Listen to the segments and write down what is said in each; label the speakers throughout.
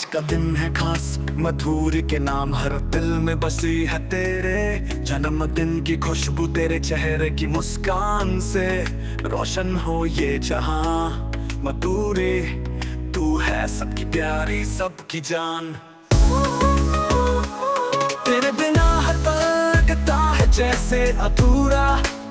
Speaker 1: का दिन है खास, मधुर के नाम हर दिल में बसी है तेरे। जन्मदिन की खुशबू तेरे चेहरे की मुस्कान से रोशन हो ये जहां। मधुरी तू है सबकी प्यारी, सबकी जान। तेरे बिना हर पल लगता है जैसे अधूरा।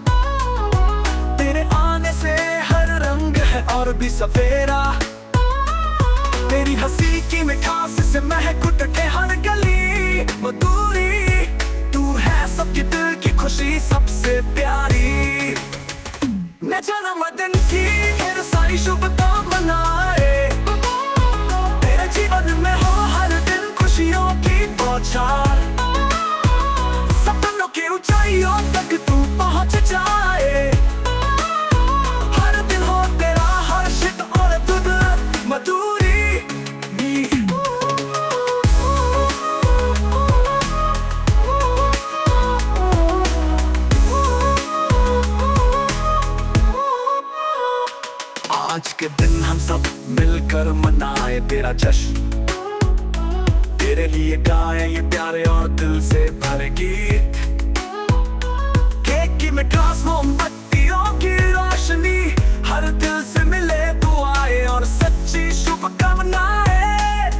Speaker 1: तेरे आने से हर रंग है और भी सफेरा। तेरी हंसी की मिठास से महक उठे हर गली। मधुरी तू है सबके दिल की खुशी, सबसे प्यारी। मैं जन्मदिन की ढेर सारी शुभकामनाएं। तेरे जीवन में हो हर दिन खुशियों की बौछार। सपनों की ऊंचाइयों तक तू पहुंच जाए। हर दिन हो तेरा हर्षित और तुझ मधुरी। आज के दिन हम सब मिलकर मनाए तेरा जश्न। तेरे लिए गाए ये प्यारे और दिल से भरे गीत। केक की मिठास, मोमबत्तियों की रोशनी, हर दिल से मिले दुआएं और सच्ची शुभकामनाएं।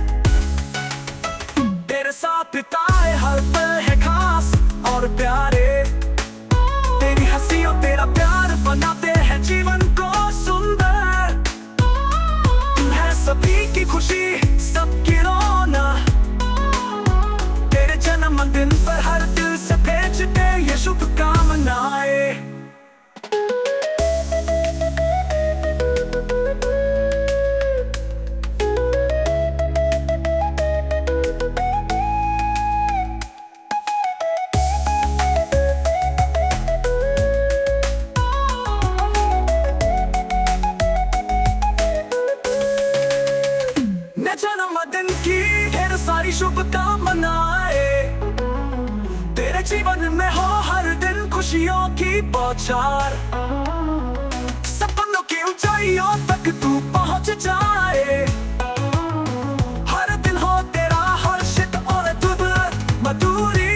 Speaker 1: तेरे साथ बिताए हर पल है खास और प्यारे। तेरी हंसी और तेरा प्यार बनाते हैं जीवन को सुंदर। सभी की खुशी, सबकी रोना। तेरे जन्मदिन पर हर दिल से भेजते ये शुभकामनाएं। जन्मदिन की ढेर सारी शुभकामनाएं। तेरे जीवन में हो हर दिन खुशियों की बौछार। सपनों की ऊंचाइयों तक तू पहुंच जाए। हर दिन हो तेरा हर्षित और तुझ मधुरी।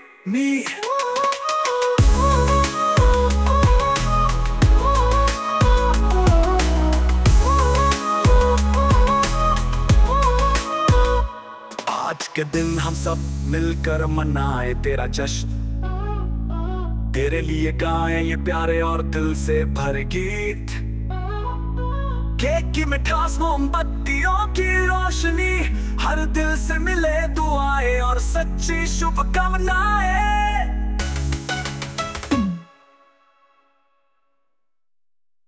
Speaker 1: आज के दिन हम सब मिलकर मनाए तेरा जश्न। तेरे लिए गाए ये प्यारे और दिल से भरे गीत। केक की मिठास, मोमबत्तियों की रोशनी, हर दिल से मिले दुआएं और सच्ची शुभकामनाएं।